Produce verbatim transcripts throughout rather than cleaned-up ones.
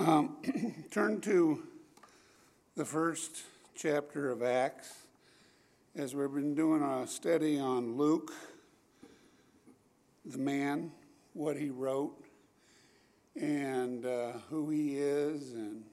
Um, turn to the first chapter of Acts, as we've been doing a study on Luke, the man, what he wrote, and uh, who he is, and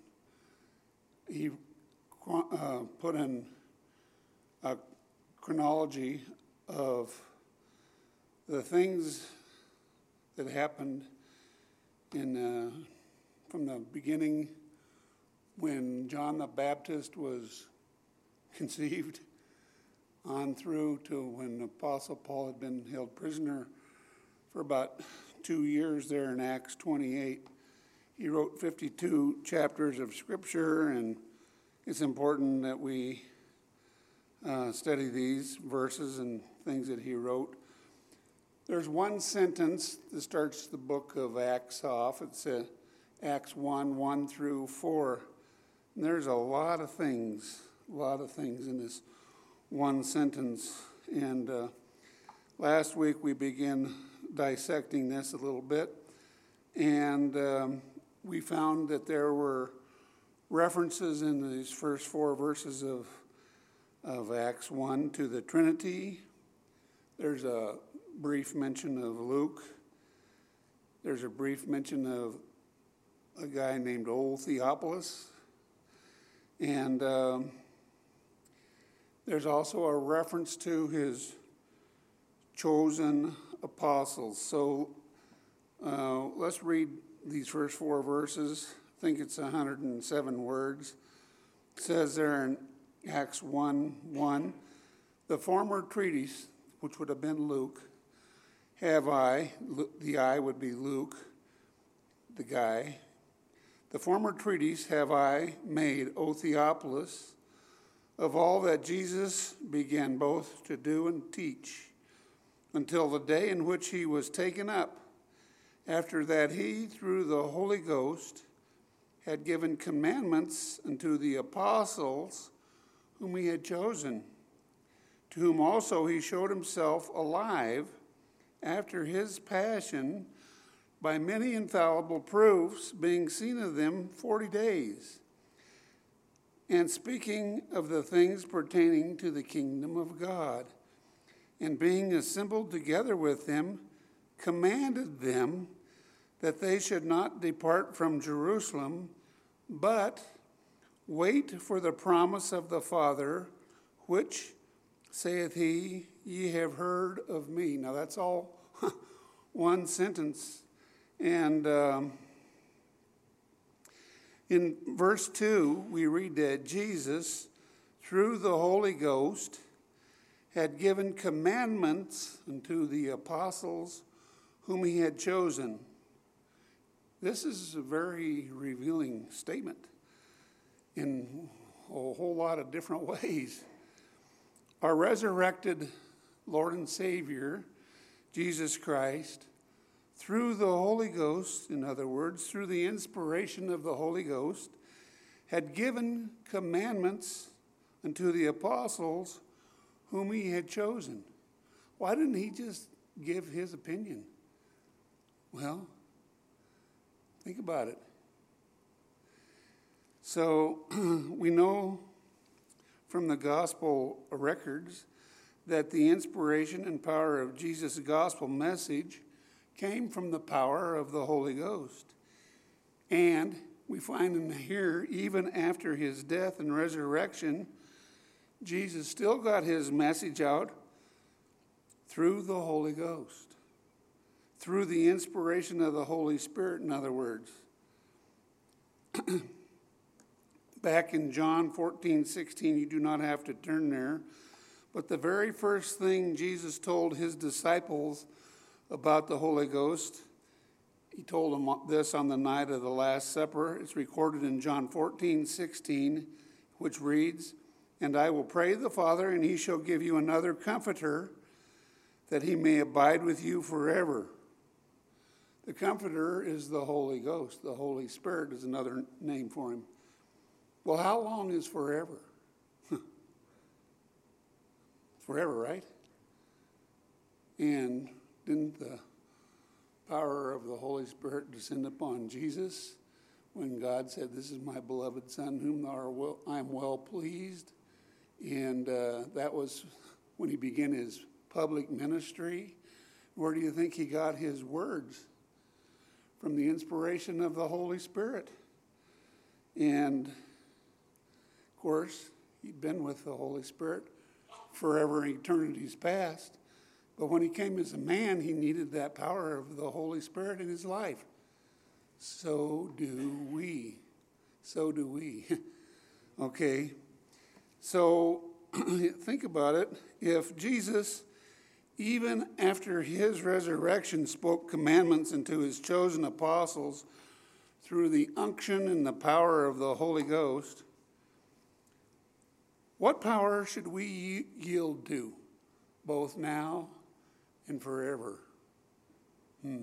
he uh, put in a chronology of the things that happened in uh, from the beginning when John the Baptist was conceived on through to when the Apostle Paul had been held prisoner for about two years there in Acts twenty-eight. He wrote fifty-two chapters of Scripture, and it's important that we uh, study these verses and things that he wrote. There's one sentence that starts the book of Acts off. It's uh, Acts one, one through four. And there's a lot of things, a lot of things in this one sentence. And uh, last week we began dissecting this a little bit. And um, we found that there were references in these first four verses of, of Acts one to the Trinity. There's a brief mention of Luke. There's a brief mention of a guy named Old Theophilus. And um, there's also a reference to his chosen apostles. So uh, let's read these first four verses. I think it's one hundred seven words. It says there in Acts one, one, the former treatise, which would have been Luke, have I, the I would be Luke, the guy. The former treatise have I made, O Theophilus, of all that Jesus began both to do and teach, until the day in which he was taken up. After that he, through the Holy Ghost, had given commandments unto the apostles whom he had chosen, to whom also he showed himself alive after his passion, by many infallible proofs, being seen of them forty days, and speaking of the things pertaining to the kingdom of God, and being assembled together with them, commanded them that they should not depart from Jerusalem, but wait for the promise of the Father, which, saith he, ye have heard of me. Now that's all one sentence. And um, in verse two, we read that Jesus, through the Holy Ghost, had given commandments unto the apostles whom he had chosen. This is a very revealing statement in a whole lot of different ways. Our resurrected Lord and Savior, Jesus Christ, through the Holy Ghost, in other words, through the inspiration of the Holy Ghost, had given commandments unto the apostles whom he had chosen. Why didn't he just give his opinion? Well, think about it. So we know from the gospel records that the inspiration and power of Jesus' gospel message came from the power of the Holy Ghost. And we find in here, even after his death and resurrection, Jesus still got his message out through the Holy Ghost, through the inspiration of the Holy Spirit, in other words. Back in John fourteen, sixteen, you do not have to turn there, but the very first thing Jesus told his disciples about the Holy Ghost, he told them this on the night of the Last Supper. It's recorded in John fourteen, sixteen, which reads, and I will pray the Father, and he shall give you another comforter, that he may abide with you forever. The comforter is the Holy Ghost. The Holy Spirit is another name for him. Well, how long is forever? Forever, right? And didn't the power of the Holy Spirit descend upon Jesus when God said, "This is my beloved Son, whom thou art well, I am well pleased." And uh, that was when he began his public ministry. Where do you think he got his words? From the inspiration of the Holy Spirit. And, of course, he'd been with the Holy Spirit forever in eternity's past. But when he came as a man, he needed that power of the Holy Spirit in his life. So do we. So do we. Okay. So think about it. If Jesus, even after his resurrection, spoke commandments unto his chosen apostles through the unction and the power of the Holy Ghost, what power should we yield to, both now and forever? Hmm.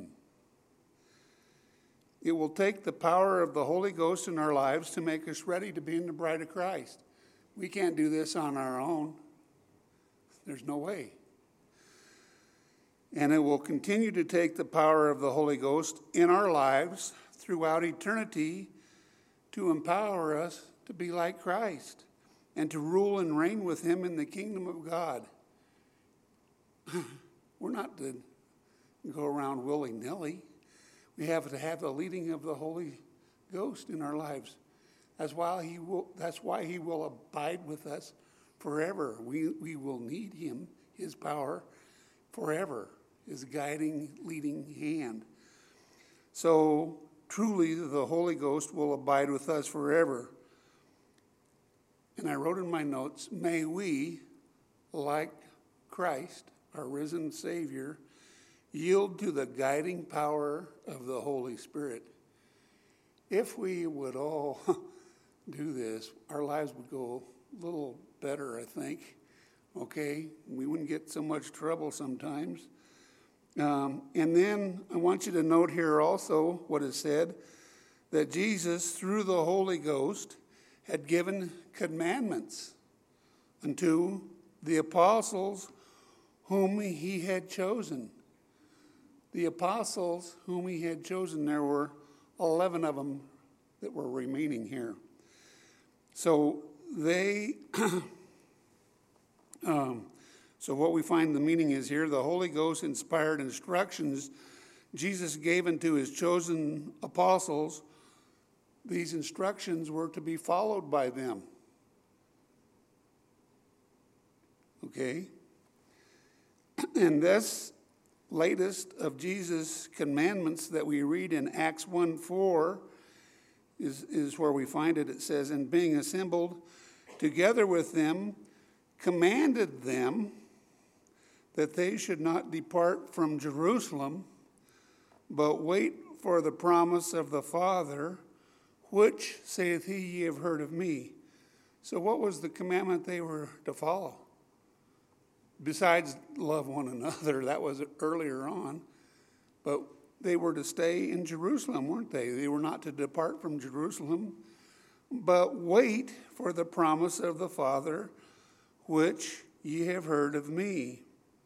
It will take the power of the Holy Ghost in our lives to make us ready to be in the bride of Christ. We can't do this on our own. There's no way. And it will continue to take the power of the Holy Ghost in our lives throughout eternity to empower us to be like Christ and to rule and reign with him in the kingdom of God. We're not to go around willy-nilly. We have to have the leading of the Holy Ghost in our lives. That's why he will, that's why he will abide with us forever. We, we will need him, his power, forever, his guiding, leading hand. So truly the Holy Ghost will abide with us forever. And I wrote in my notes, may we, like Christ, our risen Savior, yield to the guiding power of the Holy Spirit. If we would all do this, our lives would go a little better, I think. Okay? We wouldn't get so much trouble sometimes. Um, and then I want you to note here also what is said, that Jesus, through the Holy Ghost, had given commandments unto the apostles whom he had chosen. The apostles whom he had chosen, there were eleven of them that were remaining here. So they, um, so what we find the meaning is here, the Holy Ghost inspired instructions Jesus gave unto his chosen apostles. These instructions were to be followed by them. Okay? And this latest of Jesus' commandments that we read in Acts one four is, is where we find it. It says, and being assembled together with them, commanded them that they should not depart from Jerusalem, but wait for the promise of the Father, which saith he, ye have heard of me. So what was the commandment they were to follow? Besides love one another, that was earlier on. But they were to stay in Jerusalem, weren't they? They were not to depart from Jerusalem, but wait for the promise of the Father, which ye have heard of me.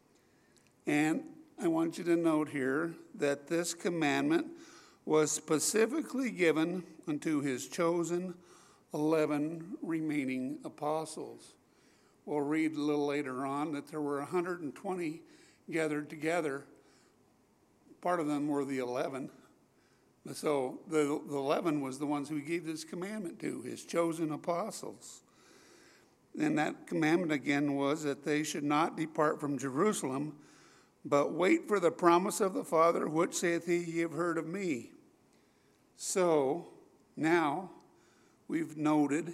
And I want you to note here that this commandment was specifically given unto his chosen eleven remaining apostles. We'll read a little later on that there were one hundred twenty gathered together. Part of them were the eleven. So the, the eleven was the ones who he gave this commandment to, his chosen apostles. And that commandment again was that they should not depart from Jerusalem, but wait for the promise of the Father, which saith he, ye have heard of me. So now we've noted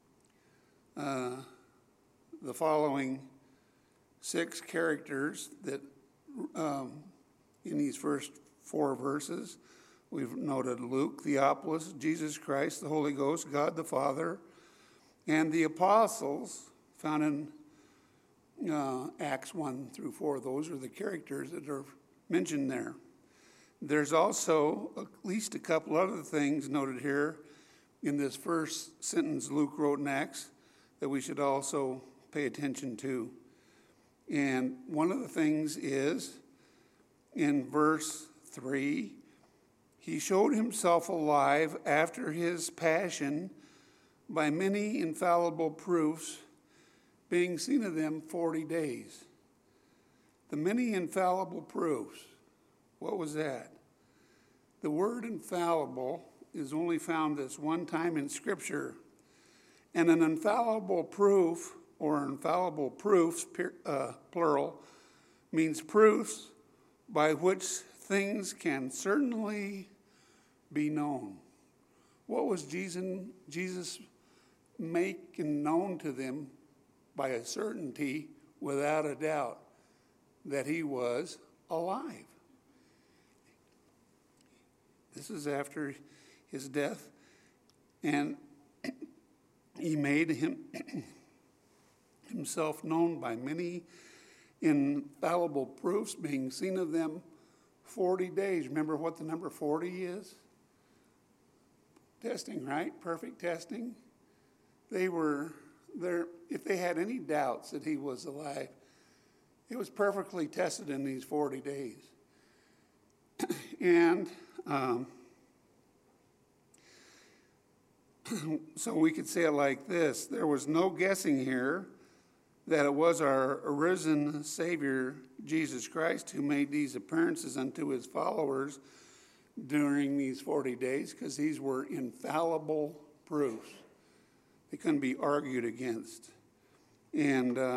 uh, the following six characters that um, in these first four verses. We've noted Luke, Theophilus, Jesus Christ, the Holy Ghost, God the Father, and the apostles found in uh, Acts one through four. Those are the characters that are mentioned there. There's also at least a couple other things noted here in this first sentence Luke wrote in Acts that we should also pay attention to. And one of the things is in verse three, He showed himself alive after his passion by many infallible proofs, being seen of them forty days. The many infallible proofs, what was that? The word infallible is only found this one time in Scripture. And an infallible proof, or infallible proofs, uh, plural, means proofs by which things can certainly be known. What was Jesus, Jesus making known to them by a certainty, without a doubt, that he was alive? This is after his death, and he made him himself known by many infallible proofs, being seen of them forty days. Remember what the number forty is? Testing, right? Perfect testing. They were there. If they had any doubts that he was alive, it was perfectly tested in these forty days. And um, so we could say it like this: there was no guessing here that it was our risen Savior, Jesus Christ, who made these appearances unto his followers during these forty days, because these were infallible proofs. They couldn't be argued against. And uh,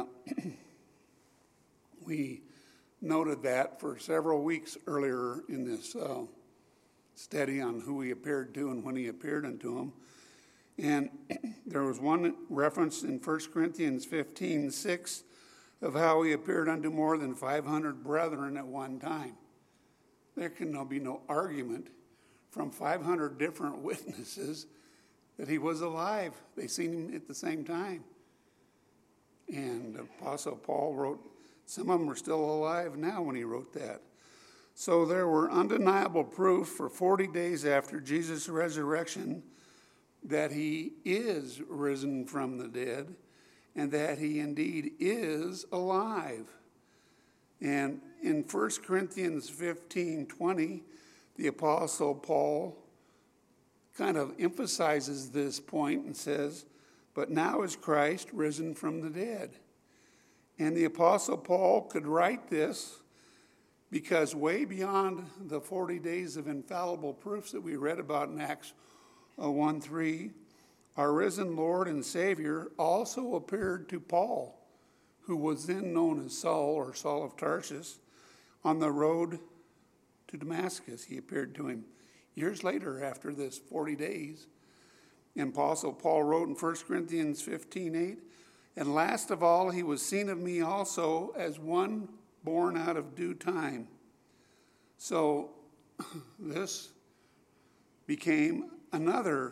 we noted that for several weeks earlier in this uh, study on who he appeared to and when he appeared unto them. And there was one reference in First Corinthians fifteen six of how he appeared unto more than five hundred brethren at one time. There can no be no argument from five hundred different witnesses that he was alive. They seen him at the same time. And Apostle Paul wrote, some of them are still alive now when he wrote that. So there were undeniable proof for forty days after Jesus' resurrection that he is risen from the dead and that he indeed is alive. And in First Corinthians fifteen twenty, the Apostle Paul kind of emphasizes this point and says, but now is Christ risen from the dead. And the Apostle Paul could write this because way beyond the forty days of infallible proofs that we read about in Acts one three, our risen Lord and Savior also appeared to Paul, who was then known as Saul, or Saul of Tarsus, on the road to Damascus. He appeared to him years later after this forty days. And Apostle Paul wrote in First Corinthians fifteen eight, and last of all, he was seen of me also as one born out of due time. So this became another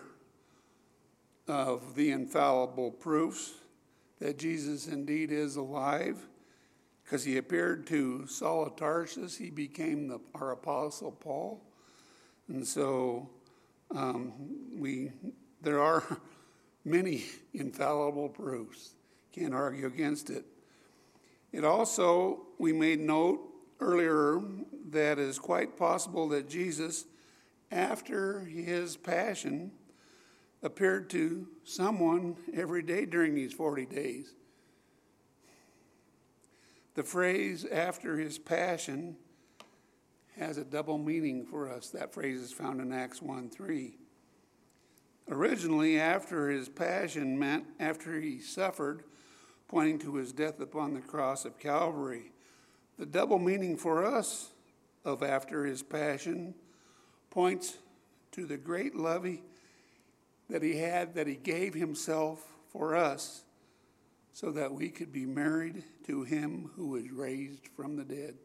of the infallible proofs that Jesus indeed is alive, because he appeared to Saul of Tarsus. He became the, our Apostle Paul. And so um, we there are many infallible proofs. Can't argue against it. It also, we made note earlier that it is quite possible that Jesus, after his passion, appeared to someone every day during these forty days. The phrase after his passion has a double meaning for us. That phrase is found in Acts one three. Originally, after his passion meant after he suffered, pointing to his death upon the cross of Calvary. The double meaning for us of after his passion points to the great love he, that he had, that he gave himself for us so that we could be married to him who was raised from the dead.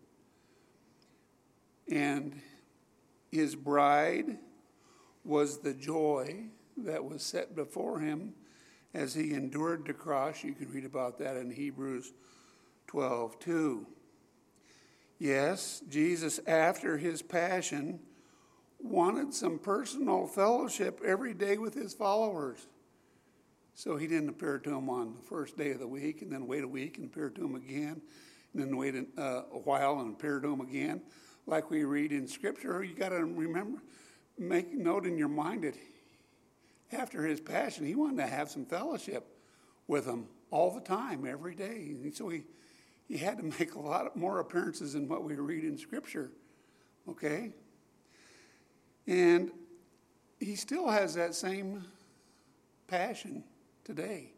And his bride was the joy that was set before him as he endured the cross. You can read about that in Hebrews twelve two. Yes, Jesus, after his passion, wanted some personal fellowship every day with his followers. So he didn't appear to them on the first day of the week and then wait a week and appear to them again, and then wait a, uh, a while and appear to them again. Like we read in Scripture, you got to remember, make note in your mind that after his passion, he wanted to have some fellowship with them all the time, every day. And so he, he had to make a lot more appearances than what we read in Scripture, okay? And he still has that same passion today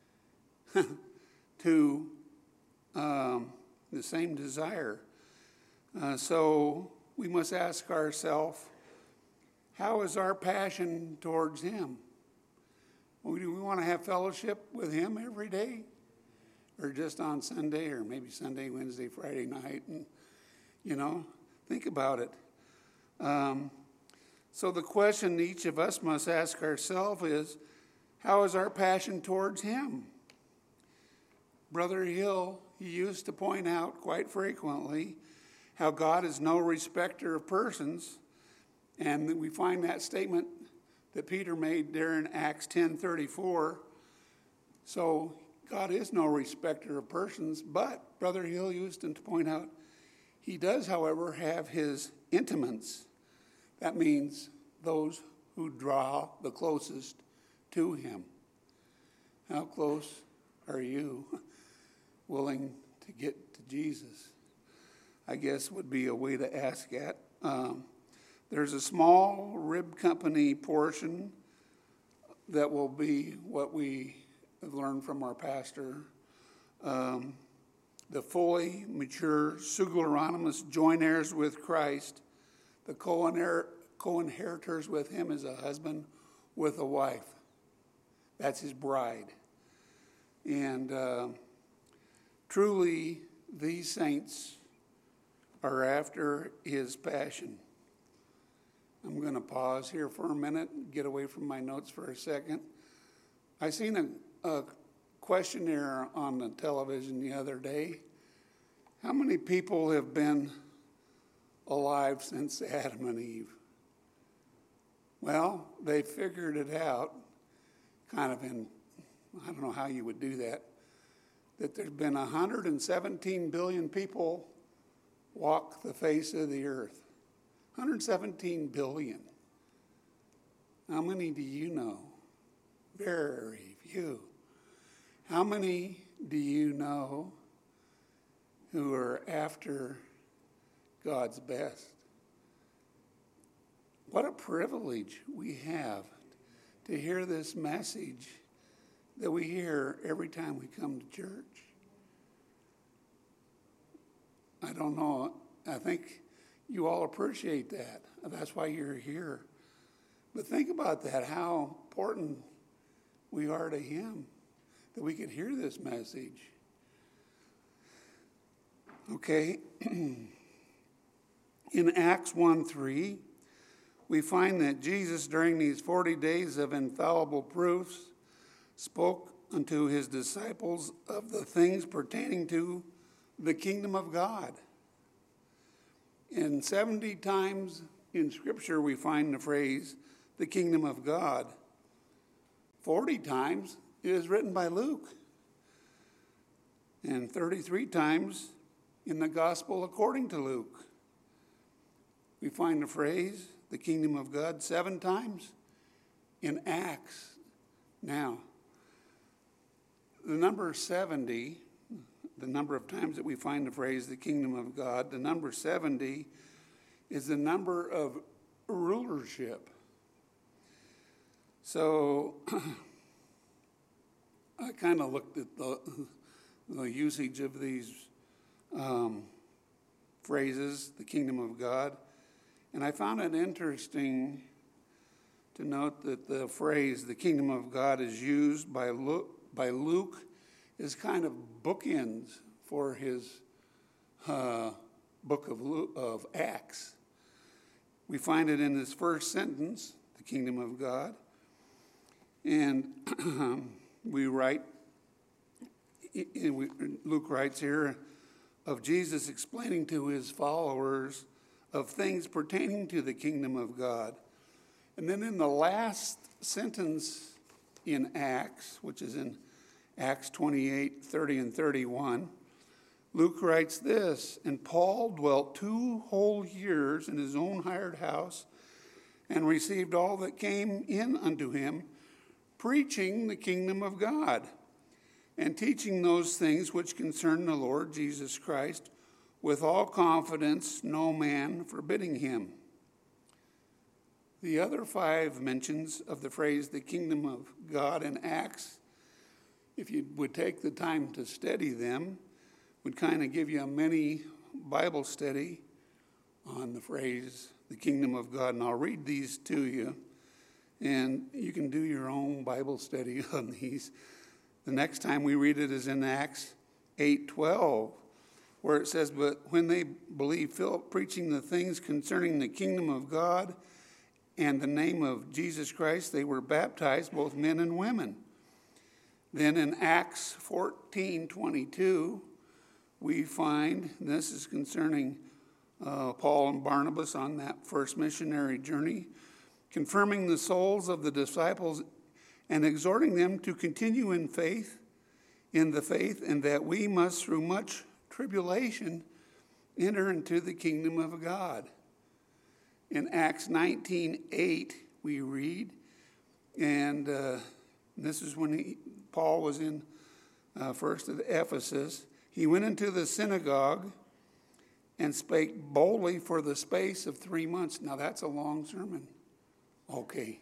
to um, the same desire. Uh, so we must ask ourselves, how is our passion towards him? Well, do we want to have fellowship with him every day? Or just on Sunday, or maybe Sunday, Wednesday, Friday night? And, you know, think about it. Um, so the question each of us must ask ourselves is, how is our passion towards him? Brother Hill, he used to point out quite frequently how God is no respecter of persons. And we find that statement that Peter made there in Acts ten thirty-four. So God is no respecter of persons, but Brother Hill used to point out he does, however, have his intimates. That means those who draw the closest to him. How close are you willing to get to Jesus? I guess would be a way to ask that. Um, there's a small rib company portion that will be what we have learned from our pastor. Um, the fully mature Suglaronymous joint heirs with Christ, the co-inher- co-inheritors with him as a husband with a wife. That's his bride. And uh, truly, these saints are after his passion. I'm going to pause here for a minute and get away from my notes for a second. I seen a, a questionnaire on the television the other day. How many people have been alive since Adam and Eve? Well, they figured it out, kind of in, I don't know how you would do that, that there's been one hundred seventeen billion people walk the face of the earth. one hundred seventeen billion. How many do you know? Very few. How many do you know who are after God's best? What a privilege we have to hear this message that we hear every time we come to church. I don't know. I think you all appreciate that. That's why you're here. But think about that, how important we are to him, that we could hear this message. Okay. In Acts one three, we find that Jesus, during these forty days of infallible proofs, spoke unto his disciples of the things pertaining to the kingdom of God. And seventy times in Scripture we find the phrase, the kingdom of God. forty times it is written by Luke. And thirty-three times in the gospel according to Luke. We find the phrase, the kingdom of God, seven times in Acts. Now, the number seventy, the number of times that we find the phrase, the kingdom of God, the number seventy is the number of rulership. So I kind of looked at the, the usage of these um, phrases, the kingdom of God, and I found it interesting to note that the phrase, the kingdom of God, is used by Luke, by Luke as kind of bookends for his uh, book of, Luke, of Acts. We find it in his first sentence, the kingdom of God, and we write, Luke writes here of Jesus explaining to his followers of things pertaining to the kingdom of God. And then in the last sentence in Acts, which is in Acts twenty-eight, thirty and thirty-one, Luke writes this, and Paul dwelt two whole years in his own hired house and received all that came in unto him, preaching the kingdom of God, and teaching those things which concern the Lord Jesus Christ, with all confidence, no man forbidding him. The other five mentions of the phrase the kingdom of God in Acts, if you would take the time to study them, would kind of give you a mini Bible study on the phrase the kingdom of God. And I'll read these to you, and you can do your own Bible study on these. The next time we read it is in Acts eight twelve, where it says, but when they believed Philip preaching the things concerning the kingdom of God and the name of Jesus Christ, they were baptized, both men and women. Then in Acts fourteen twenty-two, we find, this is concerning uh, Paul and Barnabas on that first missionary journey, confirming the souls of the disciples and exhorting them to continue in faith, in the faith, and that we must through much tribulation enter into the kingdom of God. In Acts nineteen eight, we read, and uh, this is when he, Paul was in uh, first at Ephesus. He went into the synagogue and spake boldly for the space of three months. Now that's a long sermon. Okay.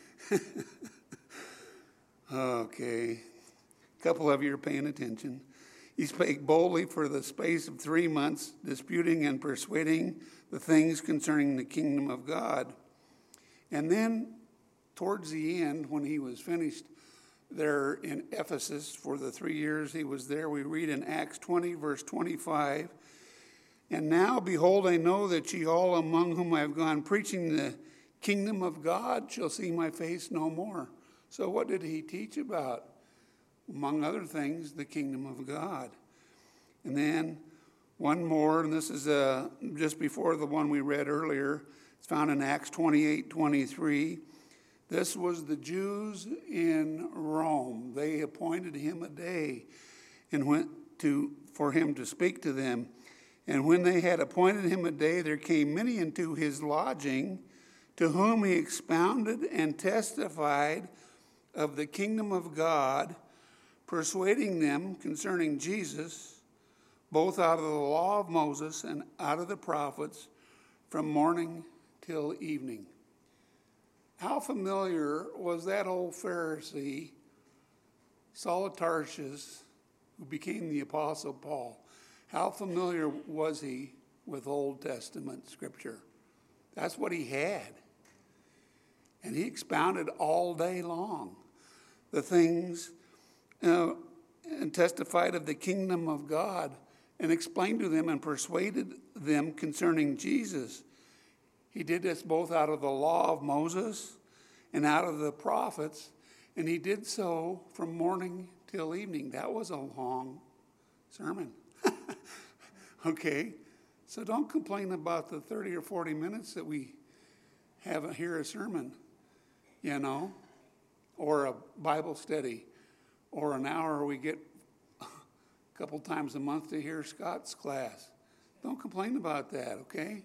Okay. A couple of you are paying attention. He spake boldly for the space of three months, disputing and persuading the things concerning the kingdom of God. And then, towards the end, when he was finished there in Ephesus for the three years he was there, we read in Acts twenty, verse twenty-five, and now, behold, I know that ye all among whom I have gone preaching the kingdom of God shall see my face no more. So what did he teach about? Among other things, the kingdom of God. And then one more, and this is uh, just before the one we read earlier. It's found in Acts twenty-eight twenty-three. This was the Jews in Rome. They appointed him a day and went to for him to speak to them. And when they had appointed him a day, there came many into his lodging, to whom he expounded and testified of the kingdom of God, persuading them concerning Jesus, both out of the law of Moses and out of the prophets, from morning till evening. How familiar was that old Pharisee, Saul of Tarsus, who became the Apostle Paul? How familiar was he with Old Testament scripture? That's what he had. And he expounded all day long the things uh, and testified of the kingdom of God and explained to them and persuaded them concerning Jesus. He did this both out of the law of Moses and out of the prophets, and he did so from morning till evening. That was a long sermon. Okay, so don't complain about the thirty or forty minutes that we have a, hear a sermon, you know, or a Bible study, or an hour we get a couple times a month to hear Scott's class. Don't complain about that, okay?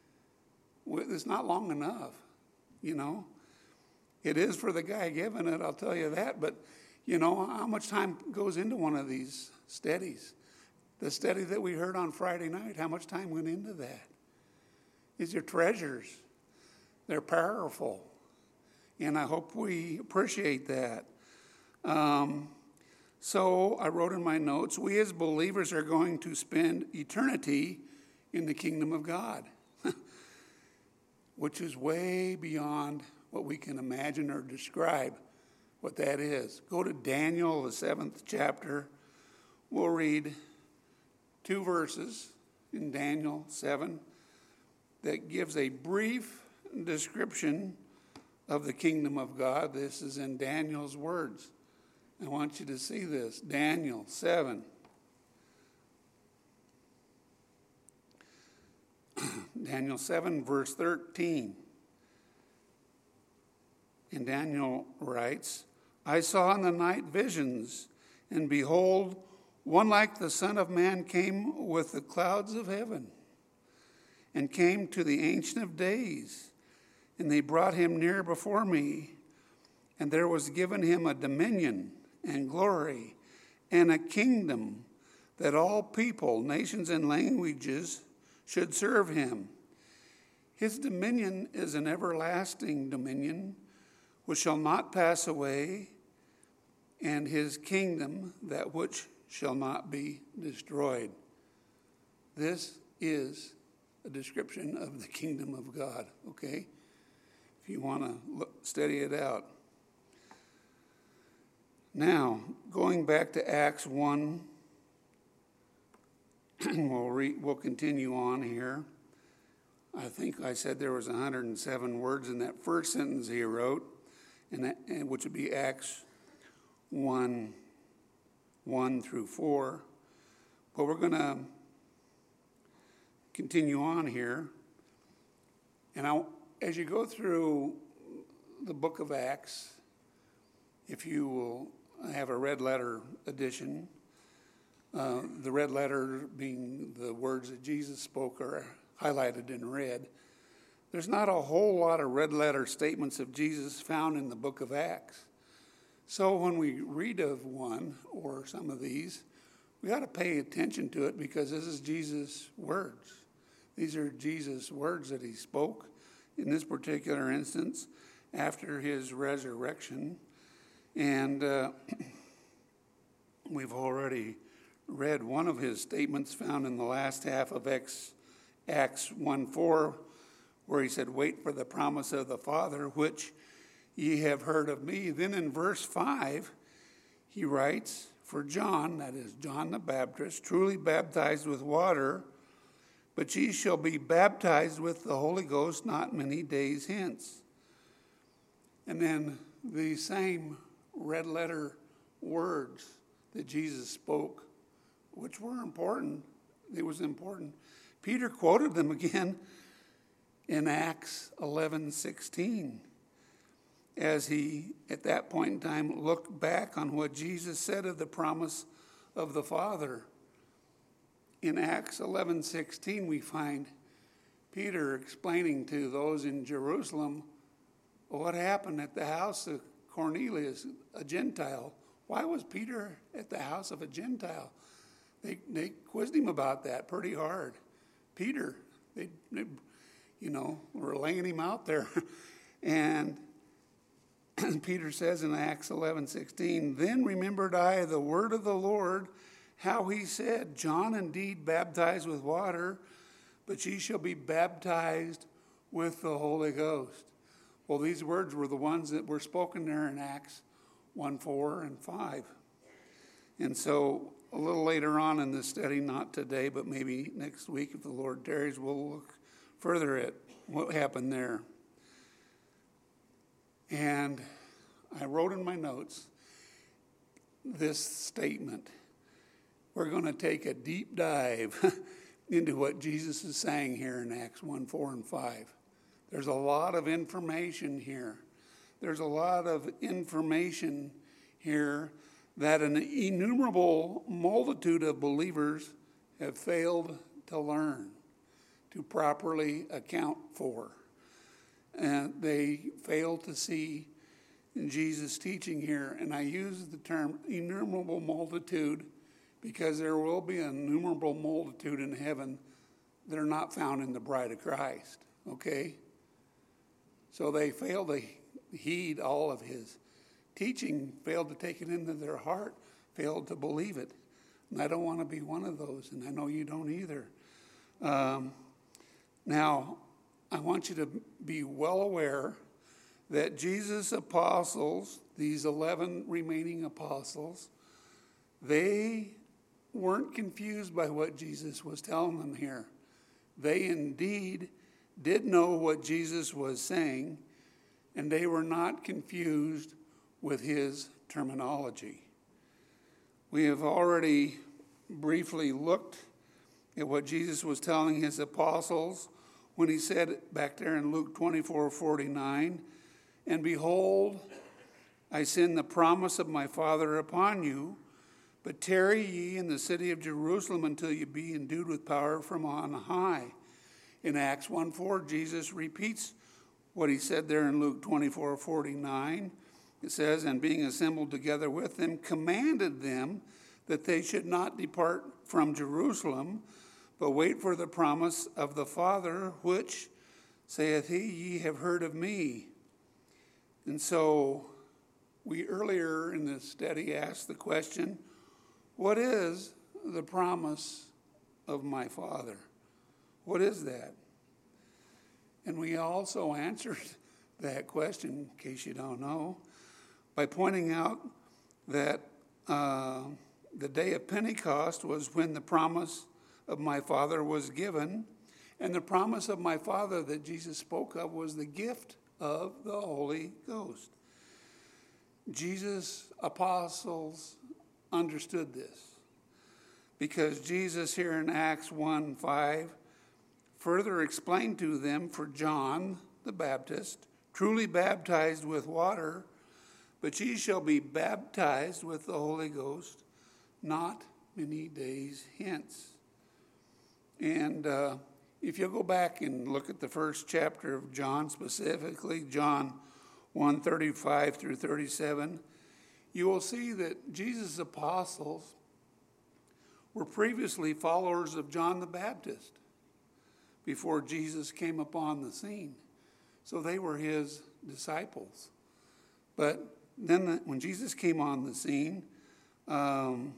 It's not long enough, you know. It is for the guy giving it, I'll tell you that, but, you know, how much time goes into one of these studies? The study that we heard on Friday night, how much time went into that? These are treasures. They're powerful. And I hope we appreciate that. Um, so I wrote in my notes, we as believers are going to spend eternity in the kingdom of God, which is way beyond what we can imagine or describe what that is. Go to Daniel, the seventh chapter. We'll read two verses in Daniel seven that gives a brief description of the kingdom of God. This is in Daniel's words. I want you to see this. Daniel seven. Daniel seven, verse thirteen. And Daniel writes, I saw in the night visions, and behold, one like the Son of Man came with the clouds of heaven, and came to the Ancient of Days, And they brought him near before me, and there was given him a dominion and glory and a kingdom, that all people, nations, and languages should serve him. His dominion is an everlasting dominion which shall not pass away, and his kingdom that which shall not be destroyed. This is a description of the kingdom of God, okay? If you want to study it out. Now, going back to Acts one, we'll, re, we'll continue on here. I think I said there was one hundred seven words in that first sentence he wrote, and, that, and which would be Acts one, one through four. But we're going to continue on here. And I, as you go through the book of Acts, if you will have a red letter edition, uh, the red letter being the words that Jesus spoke are highlighted in red. There's not a whole lot of red letter statements of Jesus found in the book of Acts. So when we read of one or some of these, we ought to pay attention to it, because this is Jesus' words. These are Jesus' words that he spoke in this particular instance after his resurrection. And uh, we've already read one of his statements found in the last half of Acts, Acts one four, where he said, "Wait for the promise of the Father, which ye have heard of me." Then in verse five, he writes, "For John," that is John the Baptist, "truly baptized with water, but ye shall be baptized with the Holy Ghost not many days hence." And then the same red letter words that Jesus spoke, which were important, it was important. Peter quoted them again in Acts eleven sixteen, as he, at that point in time, looked back on what Jesus said of the promise of the Father. In Acts eleven sixteen, we find Peter explaining to those in Jerusalem what happened at the house of Cornelius, a Gentile. Why was Peter at the house of a Gentile? They they quizzed him about that pretty hard. Peter, they, they you know, were laying him out there. And Peter says in Acts eleven sixteen, "Then remembered I the word of the Lord, how he said, John indeed baptized with water, but ye shall be baptized with the Holy Ghost." Well, these words were the ones that were spoken there in Acts one, four, and five. And so a little later on in this study, not today, but maybe next week, if the Lord tarries, we'll look further at what happened there. And I wrote in my notes this statement. We're going to take a deep dive into what Jesus is saying here in Acts one, four, and five. There's a lot of information here. There's a lot of information here that an innumerable multitude of believers have failed to learn, to properly account for. And they fail to see Jesus' teaching here. And I use the term innumerable multitude because there will be an innumerable multitude in heaven that are not found in the bride of Christ, okay? So they fail to heed all of his teaching, failed to take it into their heart, failed to believe it. And I don't want to be one of those, and I know you don't either. Um, now, I want you to be well aware that Jesus' apostles, these eleven remaining apostles, they weren't confused by what Jesus was telling them here. They indeed did know what Jesus was saying, and they were not confused with his terminology. We have already briefly looked at what Jesus was telling his apostles when he said back there in Luke twenty-four forty-nine, "And behold, I send the promise of my Father upon you, but tarry ye in the city of Jerusalem until you be endued with power from on high." In Acts one four, Jesus repeats what he said there in Luke twenty-four forty-nine. It says, and being assembled together with them, commanded them that they should not depart from Jerusalem, but wait for the promise of the Father, which, saith he, ye have heard of me. And so we earlier in the study asked the question, what is the promise of my Father? What is that? And we also answered that question, in case you don't know, by pointing out that uh, the day of Pentecost was when the promise of my Father was given, and the promise of my Father that Jesus spoke of was the gift of the Holy Ghost. Jesus' apostles understood this because Jesus here in Acts one five further explained to them, for John the Baptist truly baptized with water, but ye shall be baptized with the Holy Ghost not many days hence. And uh, if you go back and look at the first chapter of John, specifically John one thirty-five through thirty-seven, you will see that Jesus' apostles were previously followers of John the Baptist before Jesus came upon the scene. So they were his disciples. But then when Jesus came on the scene, um,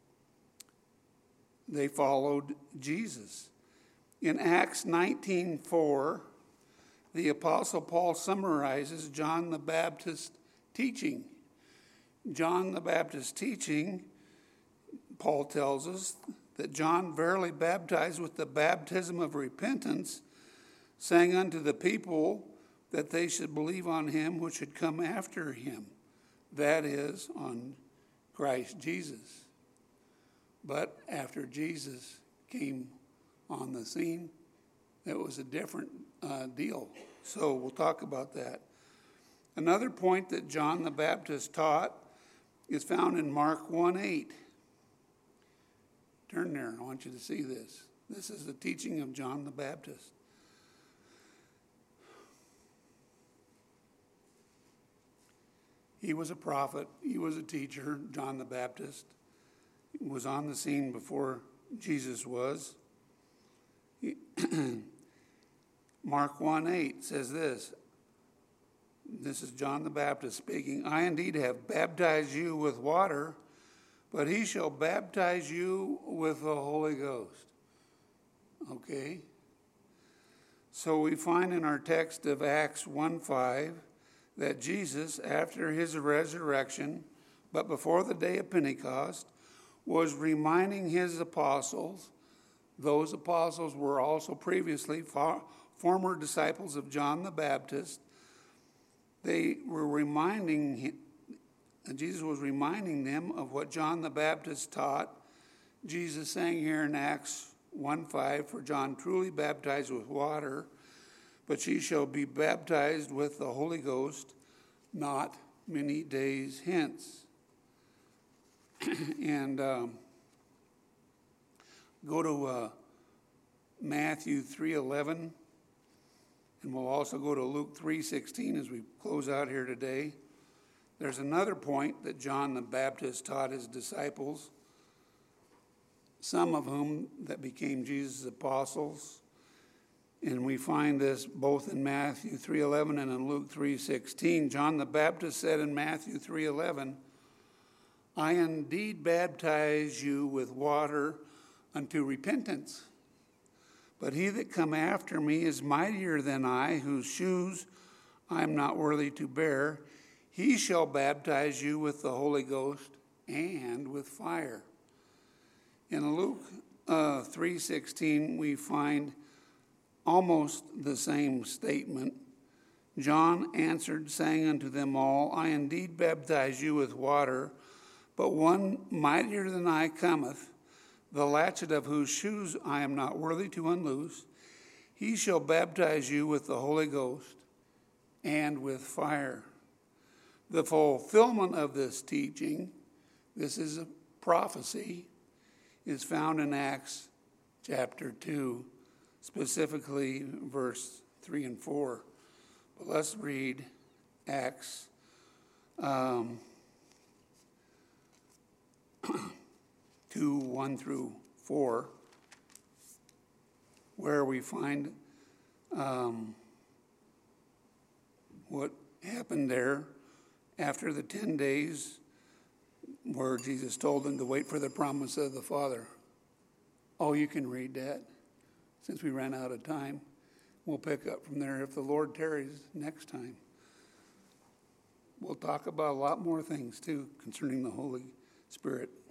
they followed Jesus. In Acts nineteen four, the Apostle Paul summarizes John the Baptist's teaching. John the Baptist's teaching, Paul tells us, that John verily baptized with the baptism of repentance, saying unto the people that they should believe on him which should come after him, that is, on Christ Jesus. But after Jesus came on the scene, it was a different uh, deal. So we'll talk about that. Another point that John the Baptist taught is found in Mark one eight. Turn there, I want you to see this. This is the teaching of John the Baptist. He was a prophet. He was a teacher, John the Baptist. He was on the scene before Jesus was. He, Mark one eight says this. This is John the Baptist speaking. I indeed have baptized you with water, but he shall baptize you with the Holy Ghost. Okay? So we find in our text of Acts one five that Jesus, after his resurrection, but before the day of Pentecost, was reminding his apostles, those apostles were also previously far, former disciples of John the Baptist, they were reminding, Jesus was reminding them of what John the Baptist taught. Jesus saying here in Acts one five, for John truly baptized with water, but ye shall be baptized with the Holy Ghost not many days hence. and um, go to uh, Matthew three eleven, and we'll also go to Luke three sixteen as we close out here today. There's another point that John the Baptist taught his disciples, some of whom that became Jesus' apostles. And we find this both in Matthew three eleven and in Luke three sixteen. John the Baptist said in Matthew three eleven, I indeed baptize you with water unto repentance. But he that come after me is mightier than I, whose shoes I am not worthy to bear. He shall baptize you with the Holy Ghost and with fire. In Luke uh, three sixteen, we find almost the same statement. John answered, saying unto them all, I indeed baptize you with water, but one mightier than I cometh, the latchet of whose shoes I am not worthy to unloose. He shall baptize you with the Holy Ghost and with fire. The fulfillment of this teaching, this is a prophecy, is found in Acts chapter two, specifically verse three and four. But let's read Acts um, two, one through four, where we find um, what happened there after the ten days where Jesus told them to wait for the promise of the Father. Oh, you can read that. Since we ran out of time, we'll pick up from there if the Lord tarries next time. We'll talk about a lot more things, too, concerning the Holy Spirit.